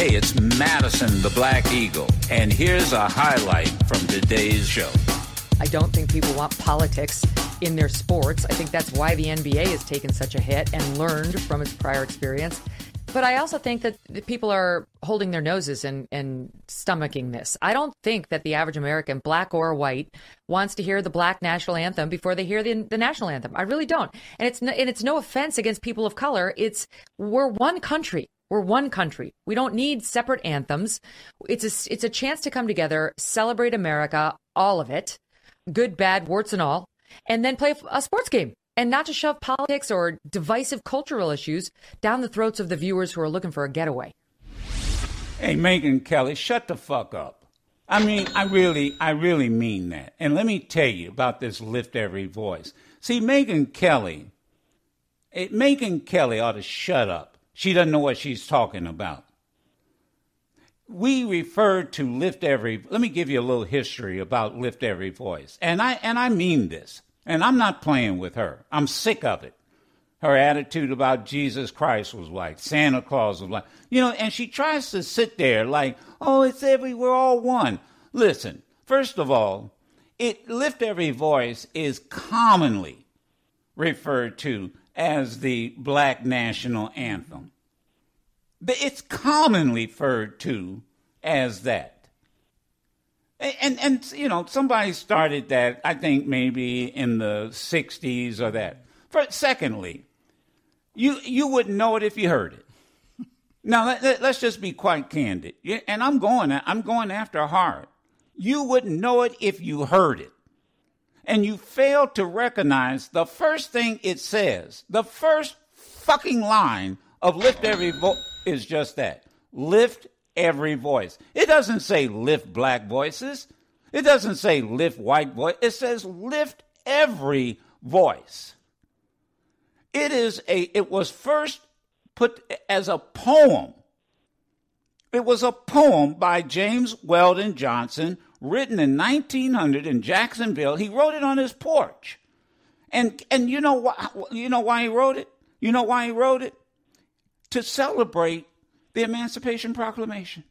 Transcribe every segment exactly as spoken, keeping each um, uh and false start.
Hey, it's Madison the Black Eagle, and here's a highlight from today's show. I don't think people want politics in their sports. I think that's why the N B A has taken such a hit and learned from its prior experience. But I also think that the people are holding their noses and, and stomaching this. I don't think that the average American, black or white, wants to hear the black national anthem before they hear the, the national anthem. I really don't. And it's no, and it's no offense against people of color. It's we're one country. We're one country. We don't need separate anthems. It's a, it's a chance to come together, celebrate America, all of it, good, bad, warts and all, and then play a sports game. And not to shove politics or divisive cultural issues down the throats of the viewers who are looking for a getaway. Hey, Megyn Kelly, shut the fuck up. I mean, I really, I really mean that. And let me tell you about this Lift Every Voice. See, Megyn Kelly, it, Megyn Kelly ought to shut up. She doesn't know what she's talking about. We refer to Lift Every, let me give you a little history about Lift Every Voice. And I, and I mean this. And I'm not playing with her. I'm sick of it. Her attitude about Jesus Christ was like, Santa Claus was like, you know, and she tries to sit there like, oh, it's every, we're all one. Listen, first of all, it Lift Every Voice is commonly referred to as the Black National Anthem. It's commonly referred to as that. And, and, you know, somebody started that, I think, maybe in the sixties or that. For, secondly, you you wouldn't know it if you heard it. Now, let, let, let's just be quite candid. And I'm going, I'm going after hard. You wouldn't know it if you heard it. And you fail to recognize the first thing it says, the first fucking line of Lift Every Voice is just that. Lift every voice. It doesn't say lift black voices. It doesn't say lift white voice. It says lift every voice. It is a, it was first put as a poem. It was a poem by James Weldon Johnson, written in nineteen hundred in Jacksonville. He wrote it on his porch. And, and you know why, you know why he wrote it? You know why he wrote it? To celebrate the Emancipation Proclamation.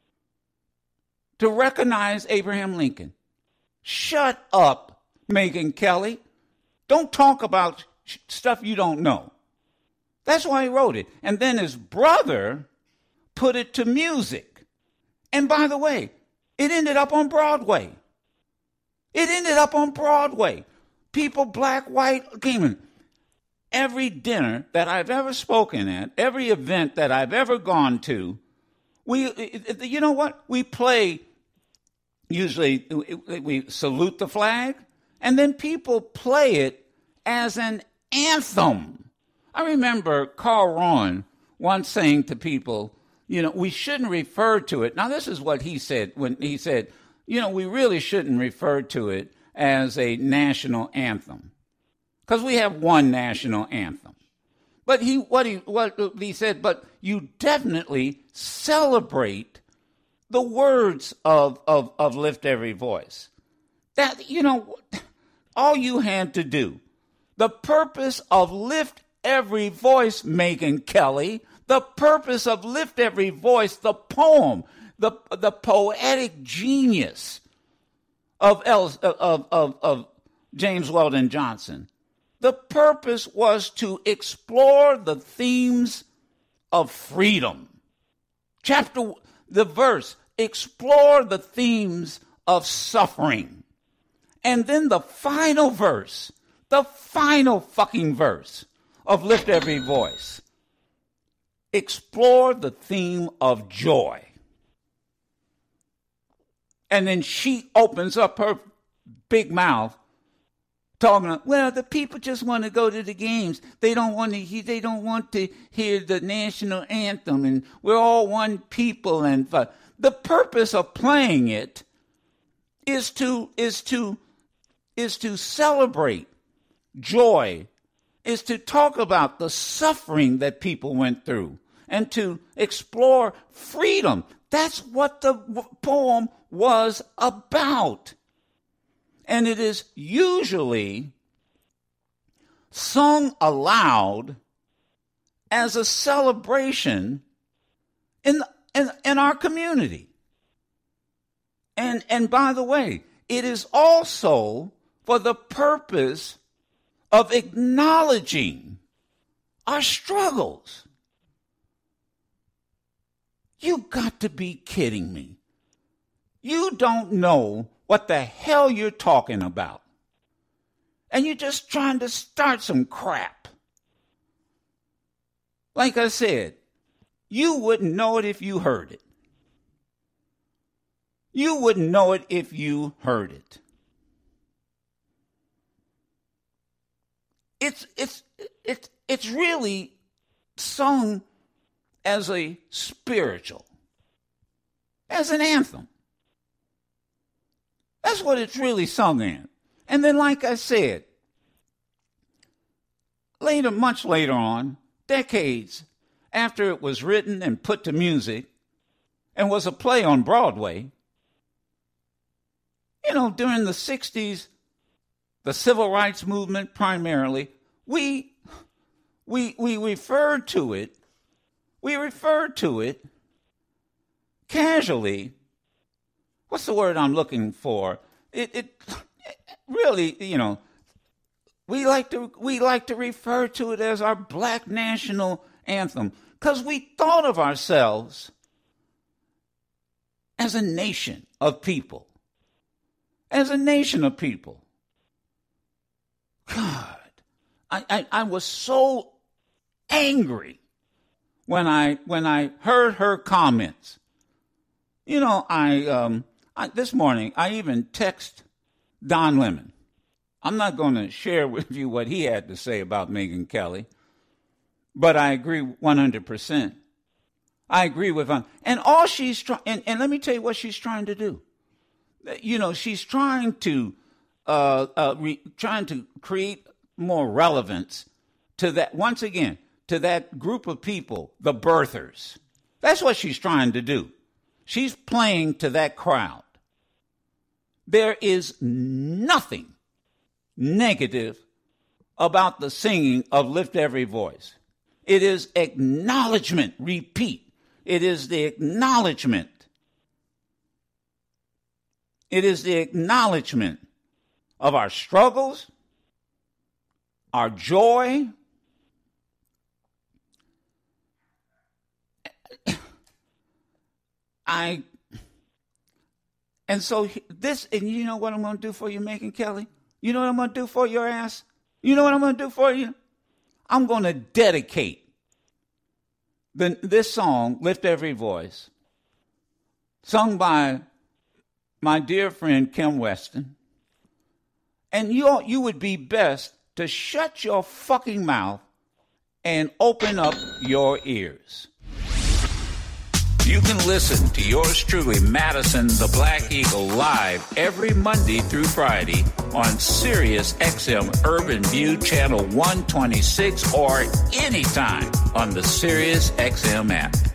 To recognize Abraham Lincoln. Shut up, Megyn Kelly. Don't talk about sh- stuff you don't know. That's why he wrote it. And then his brother put it to music. And by the way, it ended up on Broadway. It ended up on Broadway. People, black, white, came in. Every dinner that I've ever spoken at, every event that I've ever gone to, we, you know what? We play, usually we salute the flag, and then people play it as an anthem. I remember Carl Rowan once saying to people, you know, we shouldn't refer to it. Now, this is what he said when he said, you know, we really shouldn't refer to it as a national anthem. Because we have one national anthem. But he what he what he said, but you definitely celebrate the words of, of, of Lift Every Voice. That, you know, all you had to do, the purpose of Lift Every Voice, Megyn Kelly, the purpose of Lift Every Voice, the poem, the the poetic genius of El, of, of of James Weldon Johnson. The purpose was to explore the themes of freedom. Chapter, the verse, explore the themes of suffering. And then the final verse, the final fucking verse of Lift Every Voice, explore the theme of joy. And then she opens up her big mouth talking about, well, the people just want to go to the games. They don't want to hear, they don't want to hear the national anthem, and we're all one people. And uh, the purpose of playing it is to is to is to celebrate joy, is to talk about the suffering that people went through, and to explore freedom. That's what the poem was about. And it is usually sung aloud as a celebration in the, in, in our community. And, and by the way, it is also for the purpose of acknowledging our struggles. You got to be kidding me. You don't know what the hell you're talking about. And you're just trying to start some crap. Like I said, you wouldn't know it if you heard it. You wouldn't know it if you heard it. It's it's it's it's really sung as a spiritual, as an anthem. That's what it's really sung in. And then, like I said, later, much later on, decades after it was written and put to music and was a play on Broadway, you know, during the sixties, the civil rights movement primarily, we we we referred to it, we referred to it casually. What's the word I'm looking for? It, it, it really, you know, we like to we like to refer to it as our black national anthem because we thought of ourselves as a nation of people, as a nation of people. God, I, I, I was so angry when I when I heard her comments. You know, I um. I, this morning, I even text Don Lemon. I'm not going to share with you what he had to say about Megyn Kelly, but I agree one hundred percent. I agree with him. And all she's trying, and, and let me tell you what she's trying to do. You know, she's trying to, uh, uh, re, trying to create more relevance to that, once again, to that group of people, the birthers. That's what she's trying to do. She's playing to that crowd. There is nothing negative about the singing of Lift Every Voice. It is acknowledgement, repeat. It is the acknowledgement. It is the acknowledgement of our struggles, our joy. I, and so this, and you know what I'm going to do for you, Megyn Kelly? You know what I'm going to do for your ass? You know what I'm going to do for you? I'm going to dedicate the, this song, Lift Every Voice, sung by my dear friend Kim Weston. And you, you would be best to shut your fucking mouth and open up your ears. You can listen to yours truly, Madison the Black Eagle, live every Monday through Friday on Sirius X M Urban View Channel one twenty-six or anytime on the Sirius X M app.